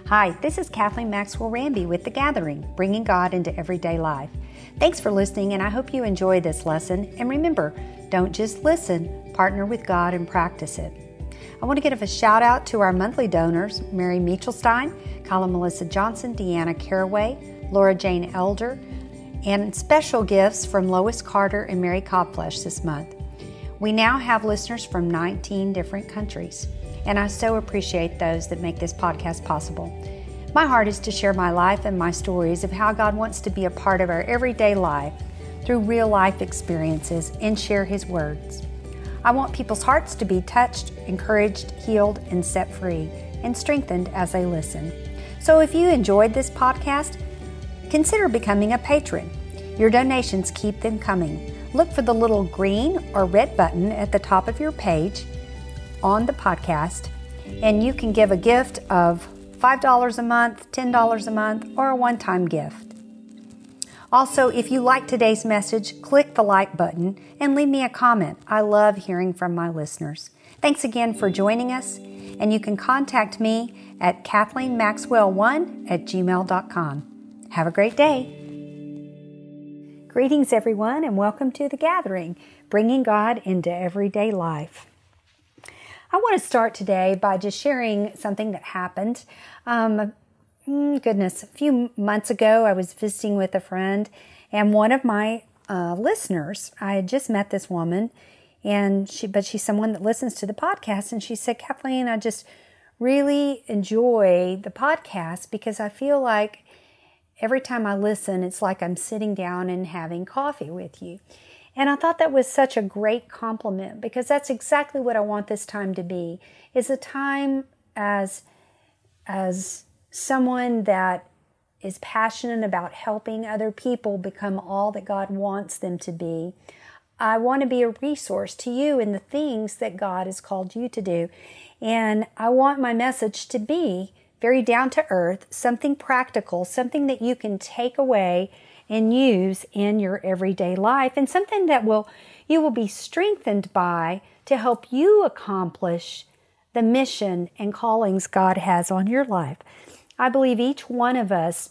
Hi, this is Kathleen Maxwell Ramby with The Gathering, bringing God into everyday life. Thanks for listening, and I hope you enjoy this lesson. And remember, don't just listen, partner with God and practice it. I want to give a shout out to our monthly donors, Mary Michelstein, Kyla Melissa Johnson, Deanna Caraway, Laura Jane Elder, and special gifts from Lois Carter and Mary Codflesh this month. We now have listeners from 19 different countries, and I so appreciate those that make this podcast possible. My heart is to share my life and my stories of how God wants to be a part of our everyday life through real life experiences and share His words. I want people's hearts to be touched, encouraged, healed, and set free, and strengthened as they listen. So if you enjoyed this podcast, consider becoming a patron. Your donations keep them coming. Look for the little green or red button at the top of your page on the podcast, and you can give a gift of $5 a month, $10 a month, or a one-time gift. Also, if you like today's message, click the like button and leave me a comment. I love hearing from my listeners. Thanks again for joining us, and you can contact me at KathleenMaxwell1@gmail.com. Have a great day. Greetings, everyone, and welcome to The Gathering, bringing God into everyday life. I want to start today by just sharing something that happened. A few months ago, I was visiting with a friend, and one of my listeners, I had just met this woman, but she's someone that listens to the podcast, and she said, Kathleen, I just really enjoy the podcast because I feel like every time I listen, it's like I'm sitting down and having coffee with you. And I thought that was such a great compliment because that's exactly what I want this time to be. It's a time as someone that is passionate about helping other people become all that God wants them to be. I want to be a resource to you in the things that God has called you to do. And I want my message to be very down to earth, something practical, something that you can take away and use in your everyday life, and something that you will be strengthened by to help you accomplish the mission and callings God has on your life. I believe each one of us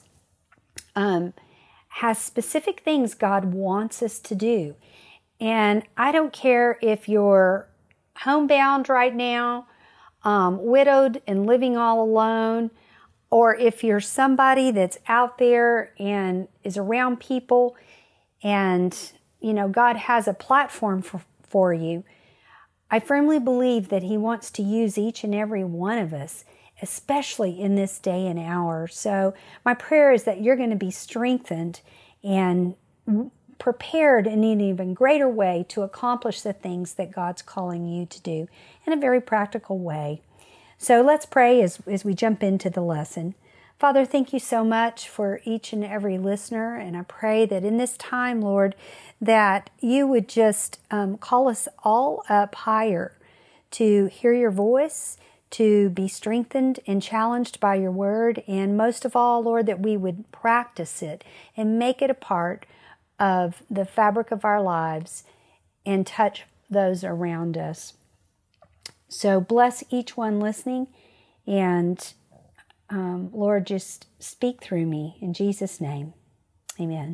has specific things God wants us to do. And I don't care if you're homebound right now, widowed and living all alone, or if you're somebody that's out there and is around people and, God has a platform for you. I firmly believe that He wants to use each and every one of us, especially in this day and hour. So my prayer is that you're going to be strengthened and prepared in an even greater way to accomplish the things that God's calling you to do in a very practical way. So let's pray as we jump into the lesson. Father, thank you so much for each and every listener, and I pray that in this time, Lord, that you would just call us all up higher to hear your voice, to be strengthened and challenged by your word, and most of all, Lord, that we would practice it and make it a part of the fabric of our lives and touch those around us. So bless each one listening, and Lord, just speak through me in Jesus' name. Amen.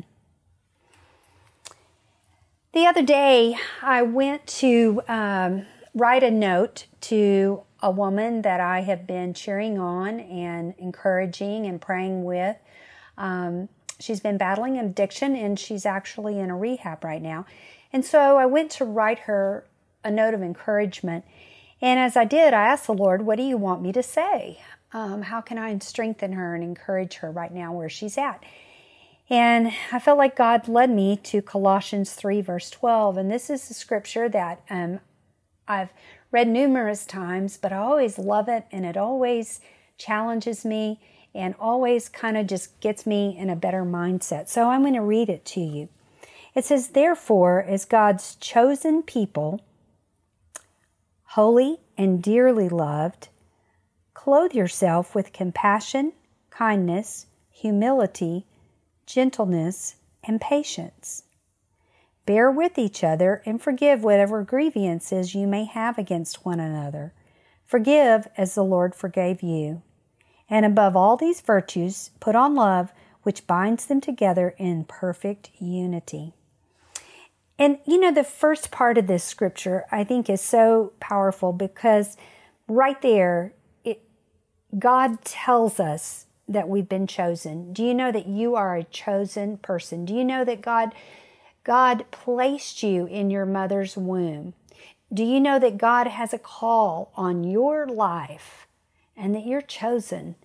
The other day, I went to write a note to a woman that I have been cheering on and encouraging and praying with. She's been battling addiction, and she's actually in a rehab right now. And so I went to write her a note of encouragement. And as I did, I asked the Lord, what do you want me to say? How can I strengthen her and encourage her right now where she's at? And I felt like God led me to Colossians 3, verse 12. And this is the scripture that I've read numerous times, but I always love it, and it always challenges me and always kind of just gets me in a better mindset. So I'm going to read it to you. It says, therefore, as God's chosen people, holy and dearly loved, clothe yourself with compassion, kindness, humility, gentleness, and patience. Bear with each other and forgive whatever grievances you may have against one another. Forgive as the Lord forgave you. And above all these virtues, put on love, which binds them together in perfect unity. And the first part of this scripture I think is so powerful because right there, God tells us that we've been chosen. Do you know that you are a chosen person? Do you know that God placed you in your mother's womb? Do you know that God has a call on your life and that you're chosen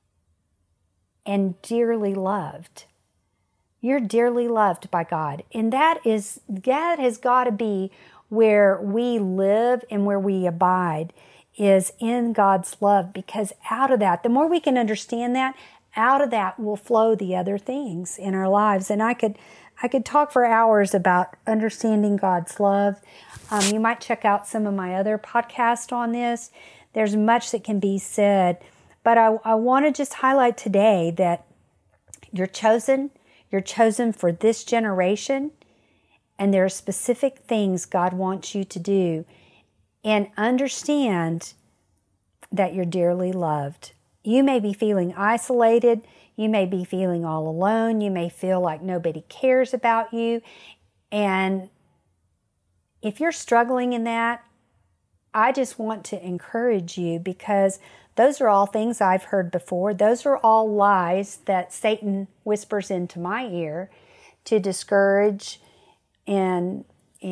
and dearly loved? You're dearly loved by God. And that has got to be where we live and where we abide, is in God's love, because out of that, the more we can understand that, out of that will flow the other things in our lives. And I could talk for hours about understanding God's love. You might check out some of my other podcasts on this. There's much that can be said, but I want to just highlight today that you're chosen. You're chosen for this generation, and there are specific things God wants you to do. And understand that you're dearly loved. You may be feeling isolated. You may be feeling all alone. You may feel like nobody cares about you. And if you're struggling in that, I just want to encourage you, because those are all things I've heard before. Those are all lies that Satan whispers into my ear to discourage and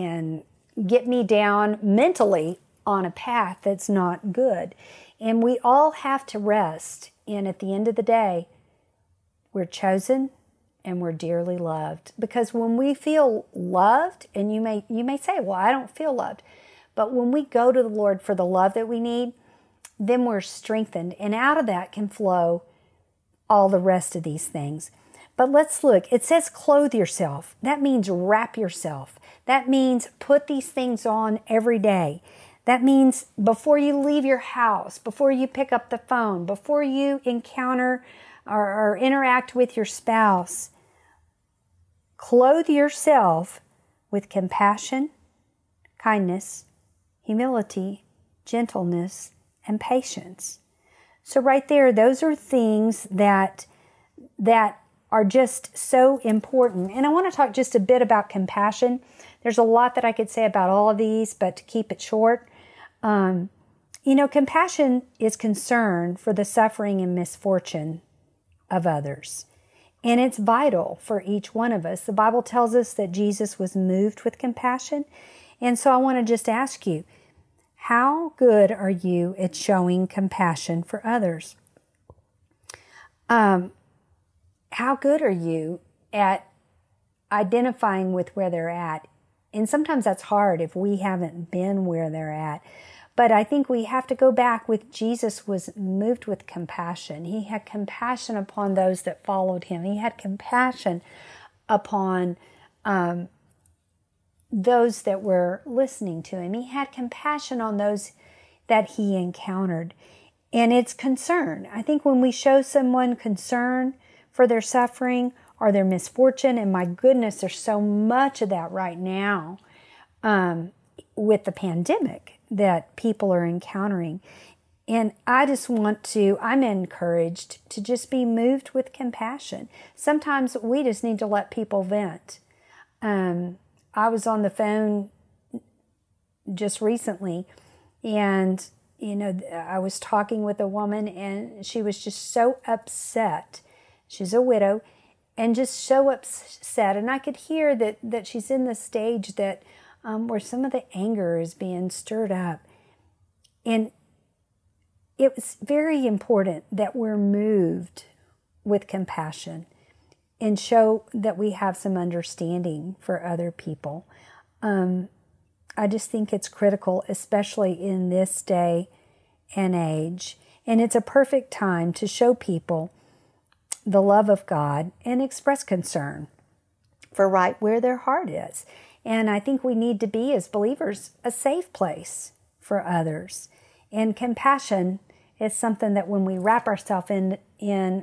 get me down mentally on a path that's not good. And we all have to rest in, at the end of the day, we're chosen and we're dearly loved. Because when we feel loved, and you may say, well, I don't feel loved. But when we go to the Lord for the love that we need, then we're strengthened. And out of that can flow all the rest of these things. But let's look. It says clothe yourself. That means wrap yourself. That means put these things on every day. That means before you leave your house, before you pick up the phone, before you encounter or interact with your spouse, clothe yourself with compassion, kindness, humility, gentleness, and patience. So right there, those are things that are just so important. And I want to talk just a bit about compassion. There's a lot that I could say about all of these, but to keep it short, compassion is concern for the suffering and misfortune of others. And it's vital for each one of us. The Bible tells us that Jesus was moved with compassion. And so I want to just ask you, how good are you at showing compassion for others? How good are you at identifying with where they're at? And sometimes that's hard if we haven't been where they're at. But I think we have to go back with Jesus was moved with compassion. He had compassion upon those that followed him. He had compassion upon those that were listening to him. He had compassion on those that he encountered. And it's concern. I think when we show someone concern for their suffering or their misfortune, and my goodness, there's so much of that right now with the pandemic that people are encountering. And I'm encouraged to just be moved with compassion. Sometimes we just need to let people vent. I was on the phone just recently, and I was talking with a woman, and she was just so upset. She's a widow, and just so upset. And I could hear that she's in the stage that where some of the anger is being stirred up. And it was very important that we're moved with compassion and show that we have some understanding for other people. I just think it's critical, especially in this day and age. And it's a perfect time to show people the love of God and express concern for right where their heart is. And I think we need to be, as believers, a safe place for others. And compassion is something that when we wrap ourselves in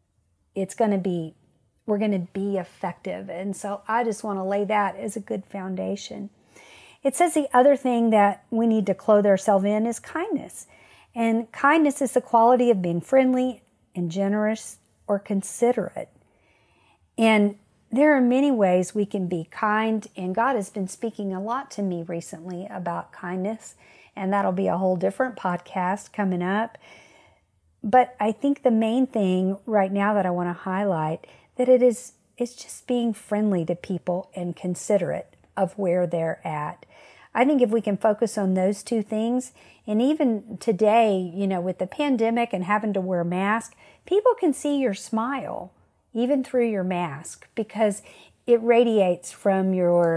we're going to be effective. And so I just want to lay that as a good foundation. It says the other thing that we need to clothe ourselves in is kindness. And kindness is the quality of being friendly, and generous or considerate. And there are many ways we can be kind, and God has been speaking a lot to me recently about kindness, and that'll be a whole different podcast coming up. But I think the main thing right now that I want to highlight that it's just being friendly to people and considerate of where they're at. I think if we can focus on those two things, and even today, with the pandemic and having to wear a mask, people can see your smile even through your mask because it radiates through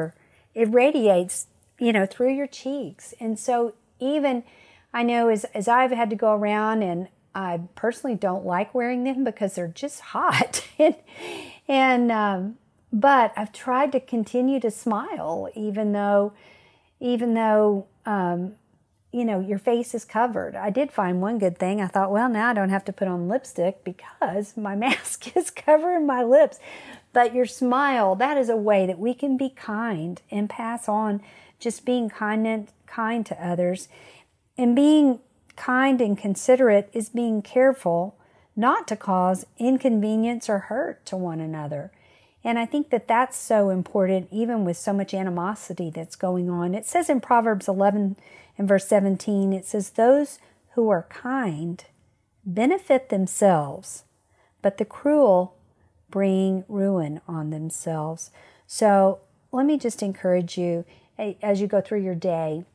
your cheeks. And so even I know as I've had to go around, and I personally don't like wearing them because they're just hot. But I've tried to continue to smile even though your face is covered. I did find one good thing. I thought, well, now I don't have to put on lipstick because my mask is covering my lips. But your smile, that is a way that we can be kind and pass on just being kind to others. And being kind and considerate is being careful not to cause inconvenience or hurt to one another. And I think that that's so important, even with so much animosity that's going on. It says in Proverbs 11 and verse 17, it says, "Those who are kind benefit themselves, but the cruel bring ruin on themselves." So let me just encourage you, as you go through your day,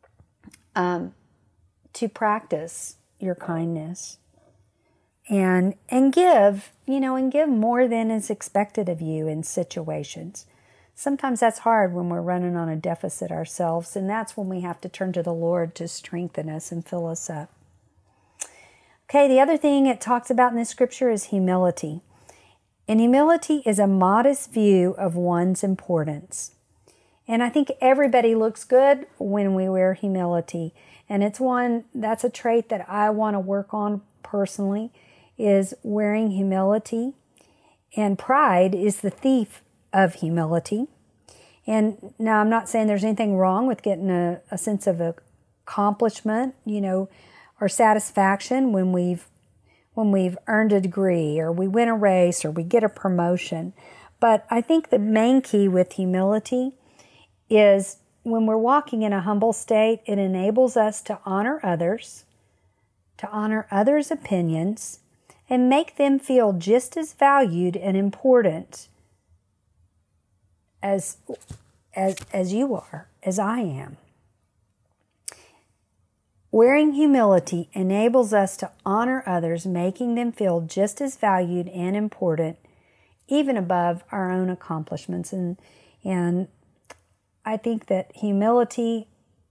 to practice your kindness and give more than is expected of you in situations. Sometimes that's hard when we're running on a deficit ourselves, and that's when we have to turn to the Lord to strengthen us and fill us up. Okay, the other thing it talks about in this scripture is humility. And humility is a modest view of one's importance. And I think everybody looks good when we wear humility. And that's a trait that I want to work on personally, is wearing humility. And pride is the thief of humility. And now I'm not saying there's anything wrong with getting a sense of accomplishment, or satisfaction when we've earned a degree, or we win a race, or we get a promotion. But I think the main key with humility is when we're walking in a humble state, it enables us to honor others' opinions, and make them feel just as valued and important as you are, as I am. Wearing humility enables us to honor others, making them feel just as valued and important, even above our own accomplishments. And I think that humility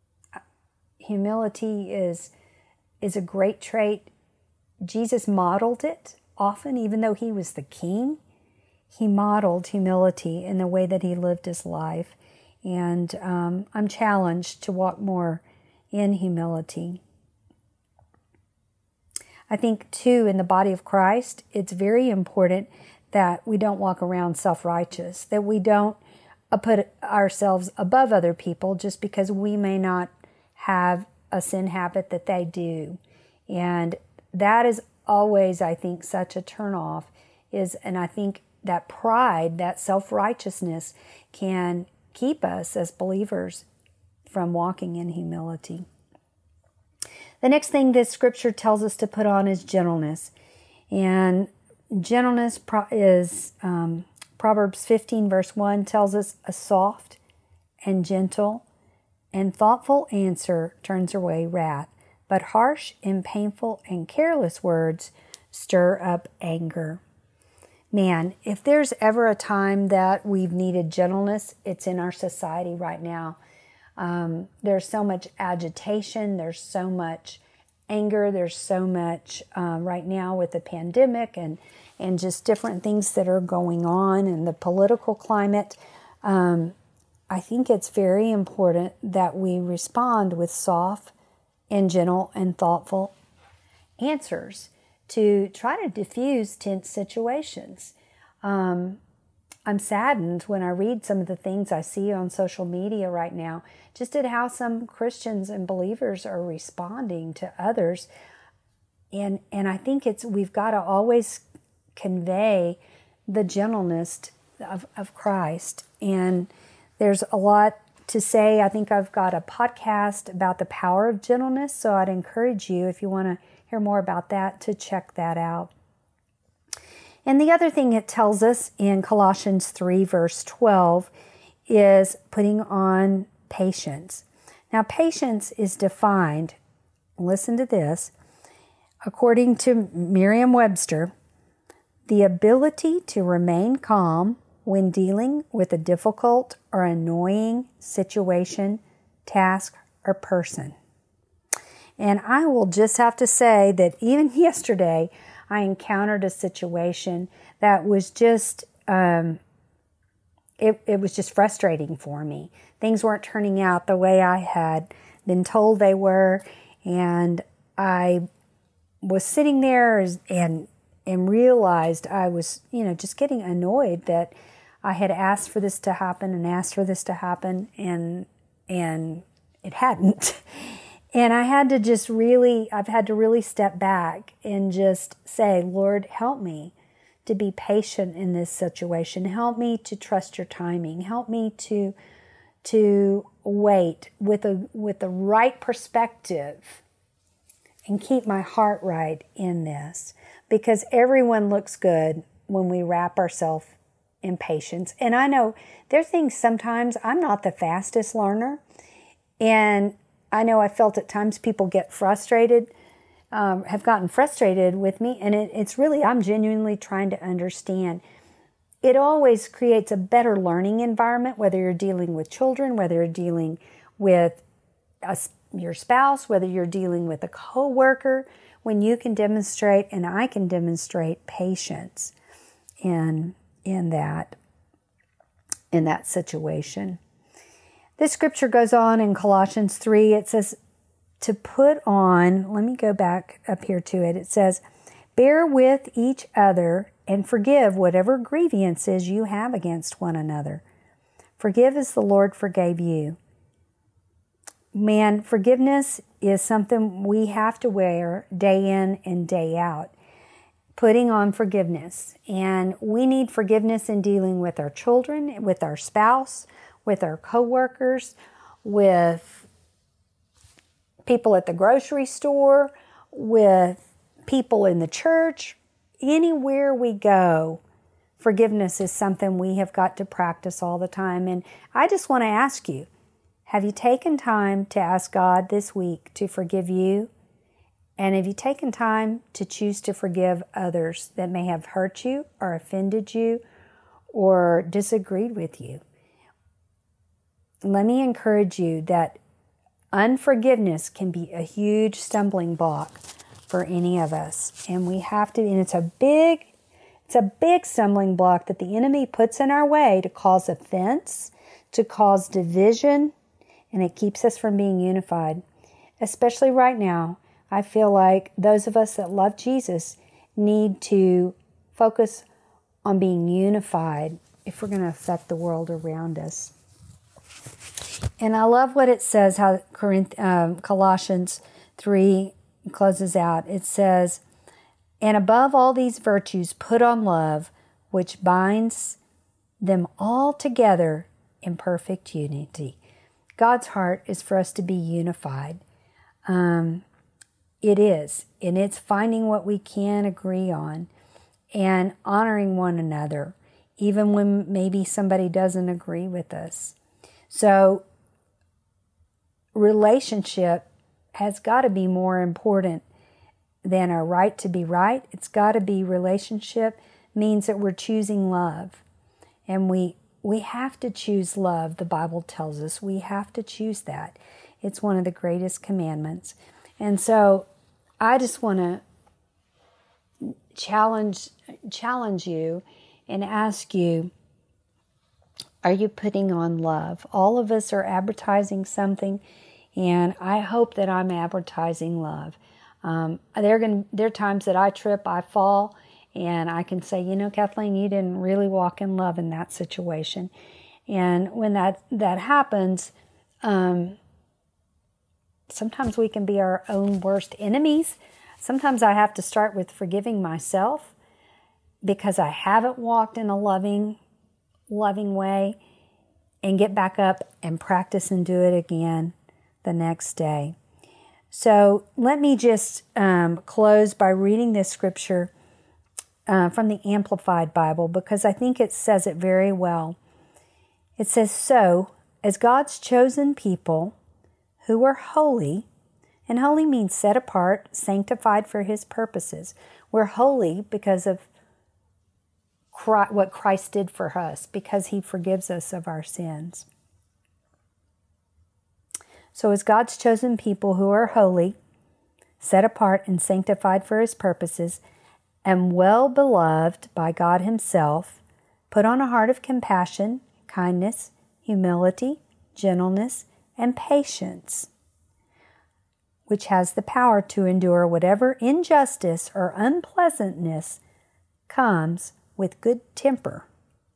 is a great trait. Jesus modeled it often, even though he was the king. He modeled humility in the way that he lived his life. And I'm challenged to walk more in humility. I think, too, in the body of Christ, it's very important that we don't walk around self-righteous, that we don't put ourselves above other people just because we may not have a sin habit that they do. And that is always, I think, such a turnoff. And I think that pride, that self-righteousness can keep us as believers from walking in humility. The next thing this scripture tells us to put on is gentleness. And gentleness is, Proverbs 15 verse 1 tells us, "A soft and gentle and thoughtful answer turns away wrath, but harsh and painful and careless words stir up anger." Man, if there's ever a time that we've needed gentleness, it's in our society right now. There's so much agitation, there's so much anger, there's so much right now with the pandemic and just different things that are going on in the political climate. I think it's very important that we respond with soft and gentle and thoughtful answers to try to diffuse tense situations. I'm saddened when I read some of the things I see on social media right now, just at how some Christians and believers are responding to others And I think we've got to always convey the gentleness of Christ. And there's a lot to say. I think I've got a podcast about the power of gentleness, so I'd encourage you, if you want to hear more about that, to check that out. And the other thing it tells us in Colossians 3, verse 12, is putting on patience. Now, patience is defined, listen to this, according to Merriam-Webster, the ability to remain calm when dealing with a difficult or annoying situation, task, or person. And I will just have to say that even yesterday, I encountered a situation that was just, it was just frustrating for me. Things weren't turning out the way I had been told they were, and I was sitting there and realized I was, just getting annoyed that I had asked for this to happen and it hadn't. And I've had to really step back and just say, Lord, help me to be patient in this situation. Help me to trust your timing. Help me to wait with the right perspective and keep my heart right in this. Because everyone looks good when we wrap ourselves in patience. And I know there are things sometimes I'm not the fastest learner, and I know I felt at times people get frustrated, have gotten frustrated with me, and it's really, I'm genuinely trying to understand. It always creates a better learning environment, whether you're dealing with children, whether you're dealing with your spouse, whether you're dealing with a coworker, when you can demonstrate, and I can demonstrate, patience in that situation. This scripture goes on in Colossians 3. It says to put on, let me go back up here to it. It says, bear with each other and forgive whatever grievances you have against one another. Forgive as the Lord forgave you. Man, forgiveness is something we have to wear day in and day out. Putting on forgiveness. And we need forgiveness in dealing with our children, with our spouse, with our coworkers, with people at the grocery store, with people in the church. Anywhere we go, forgiveness is something we have got to practice all the time. And I just want to ask you, have you taken time to ask God this week to forgive you? And have you taken time to choose to forgive others that may have hurt you or offended you or disagreed with you? Let me encourage you that unforgiveness can be a huge stumbling block for any of us. And we have to, and it's a big stumbling block that the enemy puts in our way to cause offense, to cause division, and it keeps us from being unified. Especially right now, I feel like those of us that love Jesus need to focus on being unified if we're going to affect the world around us. And I love what it says, how Colossians 3 closes out. It says, and above all these virtues, put on love, which binds them all together in perfect unity. God's heart is for us to be unified. It is. And it's finding what we can agree on and honoring one another, even when maybe somebody doesn't agree with us. So, relationship has got to be more important than our right to be right. It's got to be, relationship means that we're choosing love. And we have to choose love, the Bible tells us. We have to choose that. It's one of the greatest commandments. And so I just want to challenge you and ask you, are you putting on love? All of us are advertising something, and I hope that I'm advertising love. There are times that I trip, I fall, and I can say, Kathleen, you didn't really walk in love in that situation. And when that happens, sometimes we can be our own worst enemies. Sometimes I have to start with forgiving myself because I haven't walked in a loving way, and get back up and practice and do it again the next day. So let me just close by reading this scripture from the Amplified Bible, because I think it says it very well. It says, "So, as God's chosen people who are holy," and holy means set apart, sanctified for His purposes. We're holy because of what Christ did for us, because He forgives us of our sins. So as God's chosen people who are holy, set apart and sanctified for His purposes, and well beloved by God Himself, put on a heart of compassion, kindness, humility, gentleness, and patience, which has the power to endure whatever injustice or unpleasantness comes with good temper,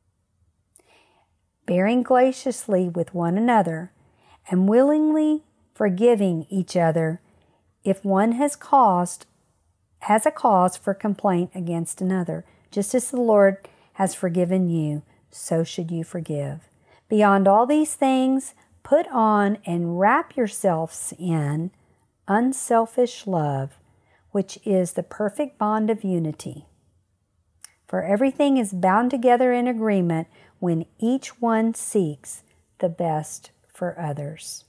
bearing graciously with one another, and willingly forgiving each other if one has a cause for complaint against another. Just as the Lord has forgiven you, so should you forgive. Beyond all these things, put on and wrap yourselves in unselfish love, which is the perfect bond of unity. For everything is bound together in agreement when each one seeks the best for others.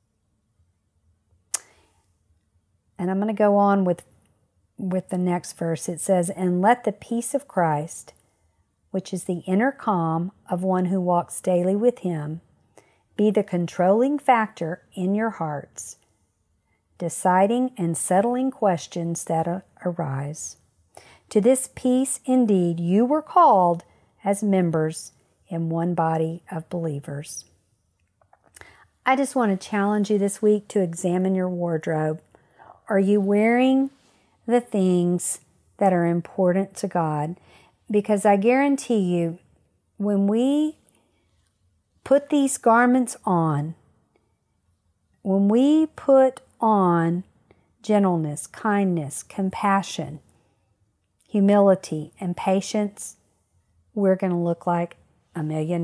And I'm going to go on with the next verse. It says, "And let the peace of Christ, which is the inner calm of one who walks daily with Him, be the controlling factor in your hearts, deciding and settling questions that arise. To this peace, indeed, you were called as members in one body of believers." I just want to challenge you this week to examine your wardrobe. Are you wearing the things that are important to God? Because I guarantee you, when we put these garments on, when we put on gentleness, kindness, compassion, humility, and patience, we're going to look like $1 million.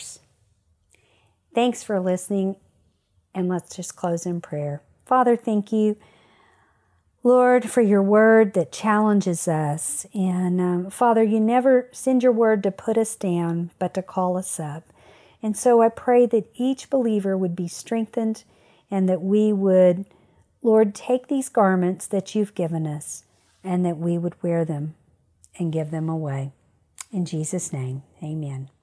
Thanks for listening, and let's just close in prayer. Father, thank you, Lord, for your word that challenges us. And Father, you never send your word to put us down, but to call us up. And so I pray that each believer would be strengthened, and that we would, Lord, take these garments that you've given us, and that we would wear them and give them away. In Jesus' name, amen.